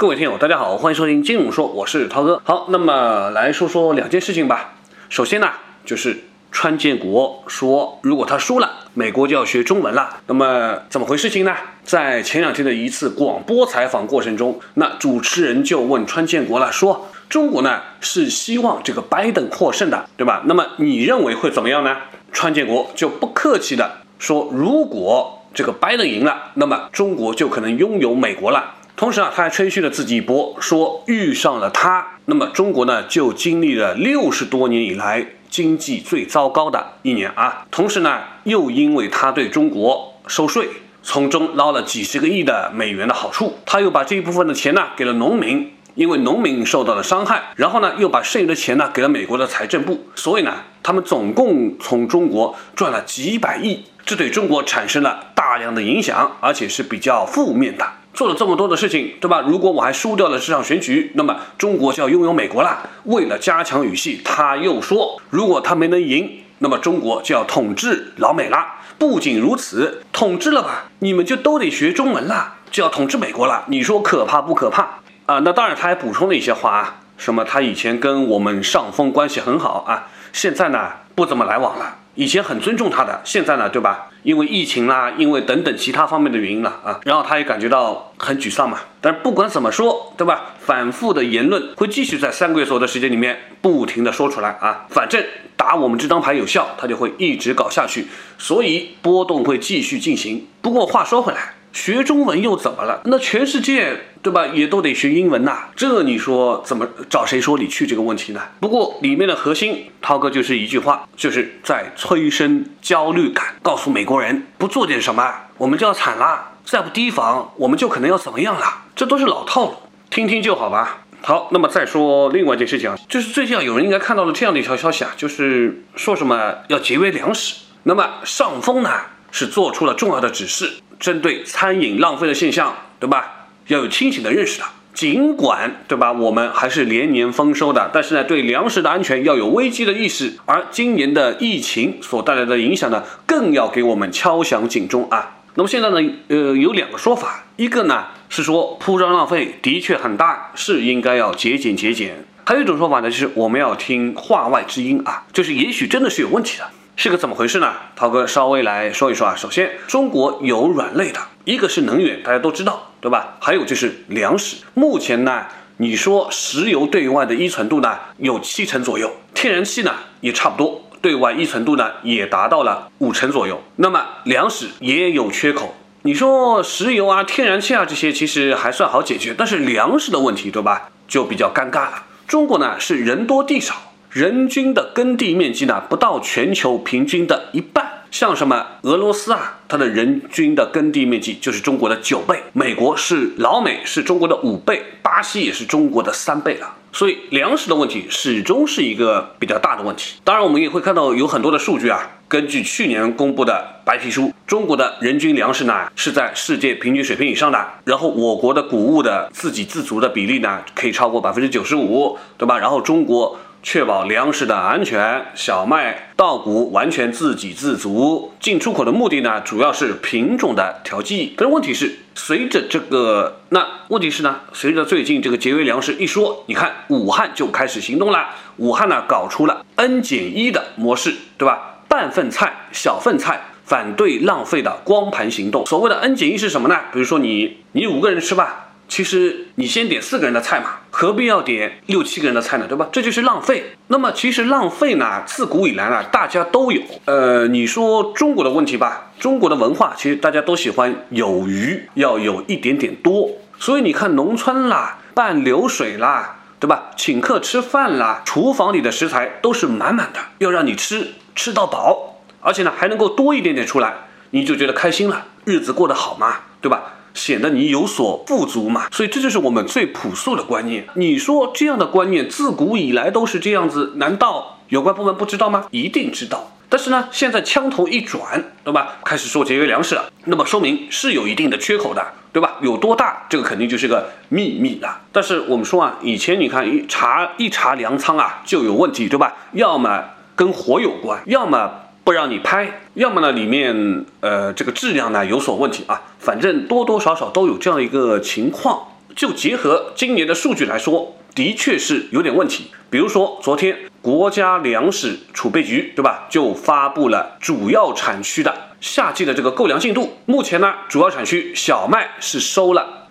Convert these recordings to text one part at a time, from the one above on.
各位听友，大家好，欢迎收听金融说，我是涛哥。好，那么来说说两件事情吧。首先呢，就是川建国说，如果他输了，美国就要学中文了。那么怎么回事情呢？在前两天的一次广播采访过程中，那主持人就问川建国了，说中国呢是希望这个拜登获胜的，对吧？那么你认为会怎么样呢？川建国就不客气的说，如果这个拜登赢了，那么中国就可能拥有美国了。同时他还吹嘘了自己一波，说遇上了他，那么中国呢就经历了60多年以来经济最糟糕的一年啊。同时呢，又因为他对中国收税，从中捞了几十个亿的美元的好处，他又把这一部分的钱呢给了农民，因为农民受到了伤害，然后呢又把剩余的钱呢给了美国的财政部，所以呢他们总共从中国赚了几百亿，这对中国产生了大量的影响，而且是比较负面的。做了这么多的事情，对吧？如果我还输掉了这场选举，那么中国就要拥有美国了。为了加强语气，他又说，如果他没能赢，那么中国就要统治老美了。不仅如此，统治了吧，你们就都得学中文了，就要统治美国了。你说可怕不可怕啊？那当然，他还补充了一些话啊，什么他以前跟我们上峰关系很好啊，现在呢不怎么来往了。以前很尊重他的，现在呢，对吧？因为疫情啦，因为等等其他方面的原因了啊，然后他也感觉到很沮丧嘛。但是不管怎么说，对吧？反复的言论会继续在3个月左右的时间里面不停的说出来啊。反正打我们这张牌有效，他就会一直搞下去，所以波动会继续进行。不过话说回来，学中文又怎么了？那全世界对吧，也都得学英文呐，这你说怎么找谁说理去这个问题呢？不过里面的核心，涛哥就是一句话，就是在催生焦虑感，告诉美国人不做点什么，我们就要惨了，再不提防，我们就可能要怎么样了，这都是老套路，听听就好吧。好，那么再说另外一件事情啊，就是最近有人应该看到了这样的一条消息啊，就是说什么要节约粮食。那么上峰呢是做出了重要的指示，针对餐饮浪费的现象，对吧？要有清醒的认识的，尽管对吧，我们还是连年丰收的，但是呢，对粮食的安全要有危机的意识。而今年的疫情所带来的影响呢，更要给我们敲响警钟啊。那么现在呢，有2个说法，一个呢是说铺张浪费的确很大，是应该要节俭节俭。还有一种说法呢，就是我们要听话外之音啊，就是也许真的是有问题的。是个怎么回事呢？涛哥稍微来说一说啊。首先，中国有软肋的，一个是能源，大家都知道，对吧？还有就是粮食。目前呢，你说石油对外的依存度呢有70%左右，天然气呢也差不多，对外依存度呢也达到了50%左右。那么粮食也有缺口。你说石油啊、天然气啊这些其实还算好解决，但是粮食的问题，对吧？就比较尴尬了。中国呢是人多地少。人均的耕地面积呢不到全球平均的1半，像什么俄罗斯啊，它的人均的耕地面积就是中国的9倍，老美是中国的5倍，巴西也是中国的3倍了。所以粮食的问题始终是一个比较大的问题。当然我们也会看到有很多的数据啊，根据去年公布的白皮书，中国的人均粮食呢是在世界平均水平以上的，然后我国的谷物的自给自足的比例呢可以超过95%，对吧？然后中国确保粮食的安全，小麦、稻谷完全自给自足。进出口的目的呢，主要是品种的调剂。但是问题是，随着最近这个节约粮食一说，你看武汉就开始行动了。武汉呢搞出了 N-1的模式，对吧？半份菜、小份菜，反对浪费的光盘行动。所谓的 N-1是什么呢？比如说你5个人吃吧。其实你先点4个人的菜嘛，何必要点6、7个人的菜呢，对吧？这就是浪费。那么其实浪费呢，自古以来呢，大家都有。你说中国的问题吧，中国的文化其实大家都喜欢有余，要有一点点多。所以你看农村啦，办流水啦，对吧？请客吃饭啦，厨房里的食材都是满满的，要让你吃到饱，而且呢还能够多一点点出来，你就觉得开心了，日子过得好嘛，对吧？显得你有所富足嘛，所以这就是我们最朴素的观念。你说这样的观念自古以来都是这样子，难道有关部门不知道吗？一定知道。但是呢，现在枪头一转，对吧？开始说节约粮食了，那么说明是有一定的缺口的，对吧？有多大，这个肯定就是个秘密了。但是我们说啊，以前你看一查粮仓啊就有问题，对吧？要么跟火有关，要么不让你拍，要么呢里面这个质量呢有所问题啊，反正多多少少都有这样的一个情况。 就结合今年的数据来说，的确是有点问题。比如说昨天国家粮食储备局，对吧，就发布了主要产区的夏季的这个购粮进度。目前呢，主要产区小麦是收了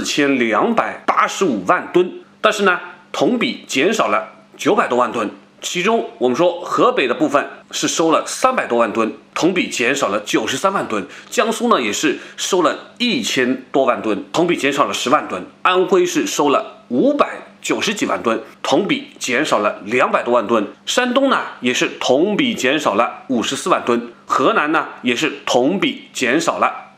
4285万吨，但是呢，同比减少了900多万吨。其中我们说河北的部分是收了300多万吨，同比减少了93万吨。江苏呢也是收了1000多万吨，同比减少了10万吨。安徽是收了590几万吨，同比减少了200多万吨。山东呢也是同比减少了54万吨，河南呢也是同比减少了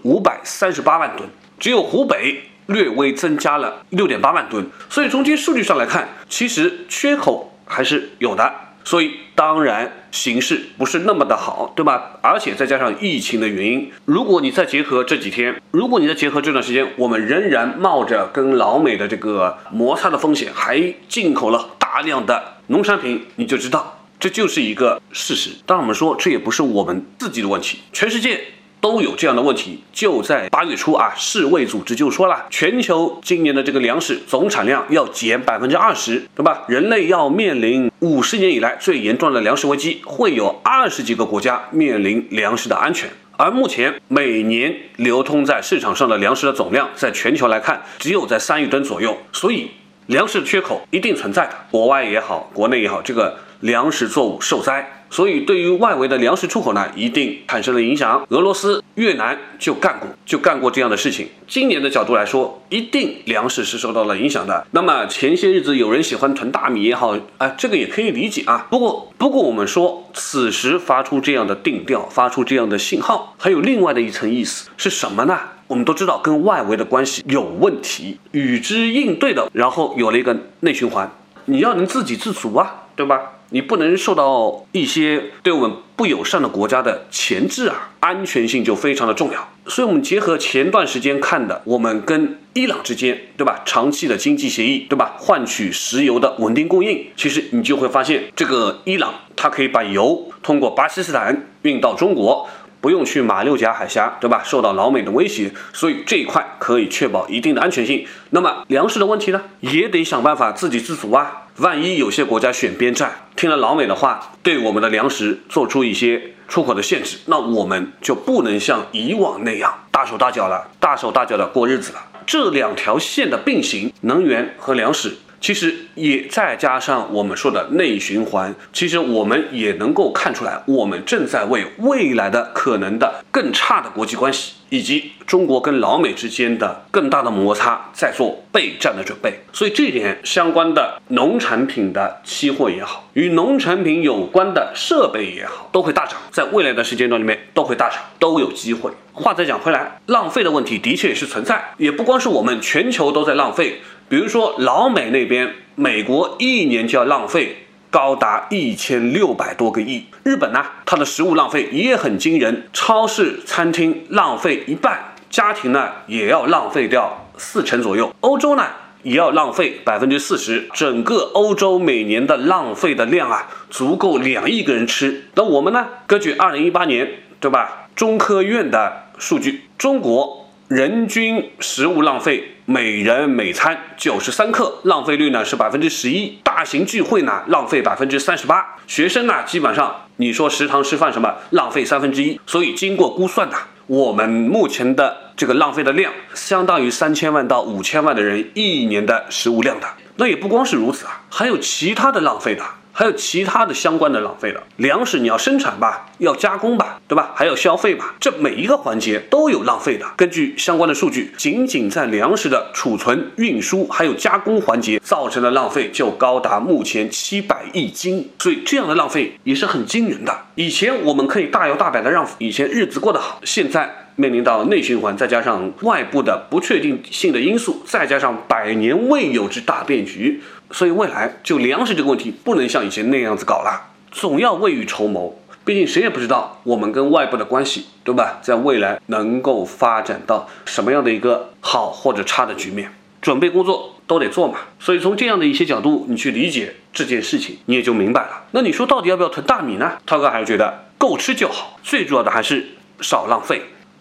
538万吨，只有湖北略微增加了6.8万吨。所以从这些数据上来看，其实缺口还是有的，所以当然形势不是那么的好，对吧？而且再加上疫情的原因，如果你再结合这几天，如果你再结合这段时间，我们仍然冒着跟老美的这个摩擦的风险，还进口了大量的农产品，你就知道这就是一个事实。当然我们说这也不是我们自己的问题，全世界都有这样的问题。就在8月初啊，世卫组织就说了，全球今年的这个粮食总产量要减20%，对吧？人类要面临50年以来最严重的粮食危机，会有20几个国家面临粮食的安全。而目前每年流通在市场上的粮食的总量，在全球来看，只有在3亿吨左右，所以粮食的缺口一定存在的。国外也好，国内也好，这个粮食作物受灾，所以对于外围的粮食出口呢，一定产生了影响。俄罗斯、越南就干过这样的事情。今年的角度来说，一定粮食是受到了影响的。那么前些日子有人喜欢囤大米也好，这个也可以理解啊。不过我们说，此时发出这样的定调，发出这样的信号，还有另外的一层意思是什么呢？我们都知道跟外围的关系有问题，与之应对的，然后有了一个内循环。你要能自给自足啊，对吧？你不能受到一些对我们不友善的国家的钳制啊，安全性就非常的重要。所以我们结合前段时间看的，我们跟伊朗之间，对吧，长期的经济协议，对吧，换取石油的稳定供应，其实你就会发现，这个伊朗它可以把油通过巴基斯坦运到中国，不用去马六甲海峡，对吧？受到老美的威胁，所以这一块可以确保一定的安全性。那么粮食的问题呢，也得想办法自给自足啊。万一有些国家选边站，听了老美的话，对我们的粮食做出一些出口的限制，那我们就不能像以往那样大手大脚的过日子了。这两条线的并行，能源和粮食，其实也再加上我们说的内循环，其实我们也能够看出来，我们正在为未来的可能的更差的国际关系，以及中国跟老美之间的更大的摩擦在做备战的准备。所以这一点相关的农产品的期货也好，与农产品有关的设备也好，都会大涨，在未来的时间段里面都会大涨，都有机会。话再讲回来，浪费的问题的确也是存在，也不光是我们全球都在浪费。比如说老美那边，美国一年就要浪费高达1600多个亿。日本呢，它的食物浪费也很惊人，超市、餐厅浪费1半，家庭呢也要浪费掉40%左右。欧洲呢也要浪费40%，整个欧洲每年的浪费的量啊，足够2亿个人吃。那我们呢，根据2018年，对吧，中科院的数据，中国人均食物浪费每人每餐93克，浪费率呢是11%。大型聚会呢浪费38%，学生呢基本上你说食堂吃饭什么浪费1/3。所以经过估算呢，我们目前的这个浪费的量，相当于3000万到5000万的人一年的食物量的。那也不光是如此啊，还有其他的浪费的，还有其他的相关的浪费的。粮食你要生产吧，要加工吧，对吧？还要消费吧，这每一个环节都有浪费的。根据相关的数据，仅仅在粮食的储存、运输还有加工环节造成的浪费就高达目前700亿斤，所以这样的浪费也是很惊人的。以前我们可以大摇大摆的让以前日子过得好，现在面临到内循环，再加上外部的不确定性的因素，再加上100年未有之大变局，所以未来就粮食这个问题不能像以前那样子搞了，总要未雨绸缪。毕竟谁也不知道我们跟外部的关系，对吧，在未来能够发展到什么样的一个好或者差的局面，准备工作都得做嘛。所以从这样的一些角度你去理解这件事情，你也就明白了。那你说到底要不要囤大米呢？涛哥还是觉得够吃就好，最主要的还是少浪费。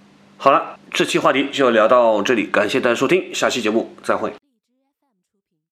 好了，这期话题就聊到这里，感谢大家收听，下期节目再会。